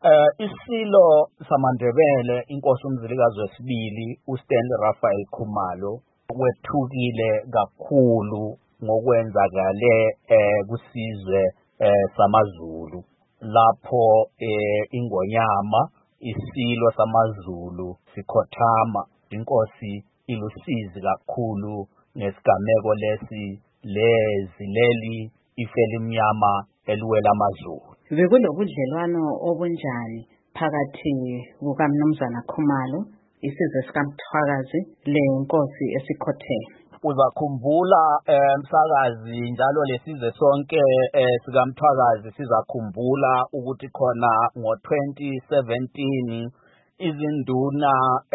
Isilo samaNdebele inkosi uMzilikazi wesibili uStanley Raphael Khumalo wethukile kakhulu ngokwenzakale kusizwe samaZulu lapho iNgonyama isilo samaZulu sikhothama. Inkosi ilusizi kakhulu ngesigameko leli ife elimnyama eliwela amaZulu. Bekunobudlelwano obunjani phakathi kukaMnumzana Khumalo, isizwe sikaMthwakazi, lenkosi esikhotheme? Uzakhumbula msakazi, njalo lesizwe sonke sikaMthwakazi sizakhumbula ukuthi khona ngo-2017 izinduna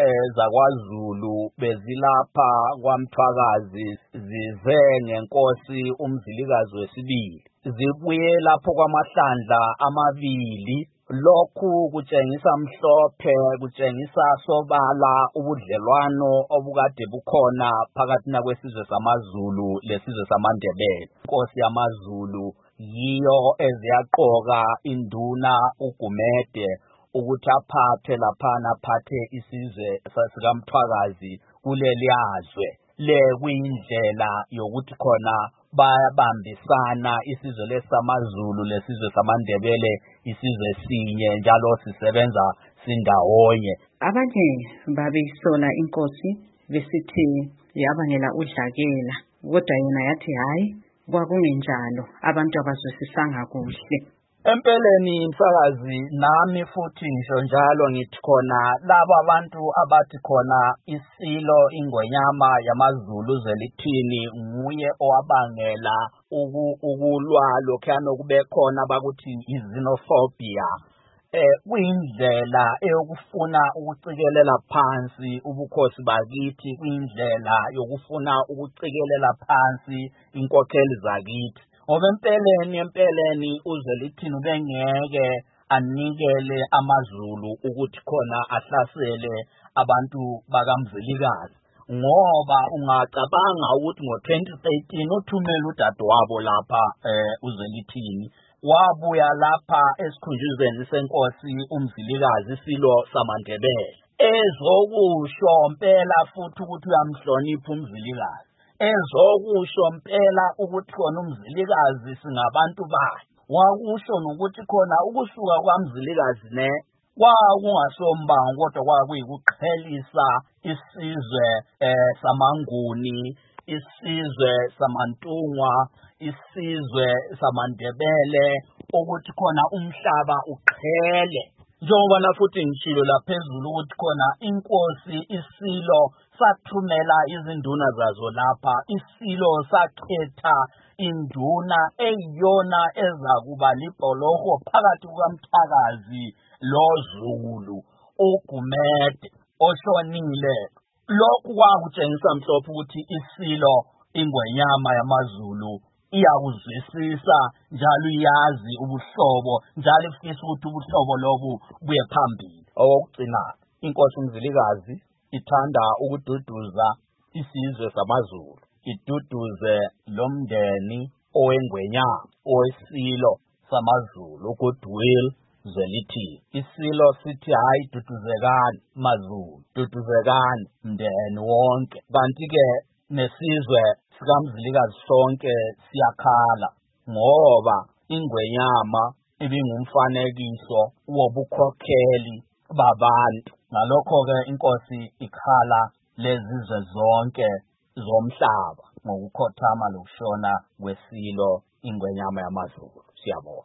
zakwaZulu bezilapha kwaMthwakazi zize ngenkosi uMzilikazi wesibili. Zibuye lapho kwamahlandla amabili. Lokhu kutshengisa mhlophe, kutshengisa sobala ubudlelwano obukade bukhona phakathi kwesizwe samaZulu lesizwe samaNdebele. Inkosi yamaZulu yiyo eziyaqoka induna uGumede ukuthi aphathe laphana, aphathe isizwe sikaMthwakazi kuleli yazwe. Le kuyindlela yokuthi khona bayabambisana isizwe lesamaZulu lesizwe samaNdebele, isizwe sinye, njalo sisebenza sindawonye. Abanye babeyisola inkosi besithi yabangela udlakela, kodwa yona yathi hayi, kwakungenjalo, abantu abazwisisanga kuhle. Empeleni msakazi, nami futhi ngisho njalo ngithi khona laba abantu abathi khona isilo iNgonyama yamaZulu zelithini nguye owabangela ukulwa lokhuyana okube khona bakuthi i-xenophobia, kuyindlela eyokufuna ukucikelela phansi ubukhosi bakithi, kuyindlela yokufuna ukucikelela phansi inkokheli zakithi. Ngoba empeleni uZwelithini ubengeke anikele amaZulu ukuthi khona ahlasele abantu bakaMzilikazi, ngoba ungacabanga ukuthi ngo-2013 uthumela udadewabo lapha uZwelithini wabuya lapha esikhunjuzeni senkosi uMzilikazi, isilo samaNdebele, ezokusho mpela futhi ukuthi uyamhlonipha uMzilikazi, ezokusho mpela ukuthi khona uMzilikazi singabantu bakhe. Wakusho nokuthi khona ukusuka kwaMzilikazi kwakungasombango, kodwa kwakuyikuqhelisa isizwe samaNguni, isizwe samaNtungwa, isizwe samaNdebele, ukuthi khona umhlaba uqhele. Njengoba futhi ngishilo laphezulu ukuthi khona inkosi isilo sathumela izinduna zazo lapha, isilo sakhetha induna eyiyona ezakuba libholoho phakathi kukaMthwakazi loZulu, uGumede oshonile. Lokhu kwakutshengisa mhlophe ukuthi isilo iNgonyama yamaZulu iyakuzwisisa, njalo iyazi ubuhlobo, njalo ifisa ukuthi ubuhlobo lobu buye phambili. Okugcina, inkosi uMzilikazi ithanda ukududuza isizwe samaZulu, iduduze lomndeni oweNgwenyama, owesilo samaZulu, uGoodwill Zwelithini. Isilo sithi hayi, duduzekani maZulu, duduzekani mndeni wonke. Kanti-ke nesizwe sikaMzilikazi sonke siyakhala, ngoba iNgwenyama ibingumfanekiso wobukhokheli babantu. Ngalokho-ke inkosi ikhala lezizwe zonke zomhlaba ngokukhothama lokushona kwesilo iNgwenyama yamaZulu. Siyabonga.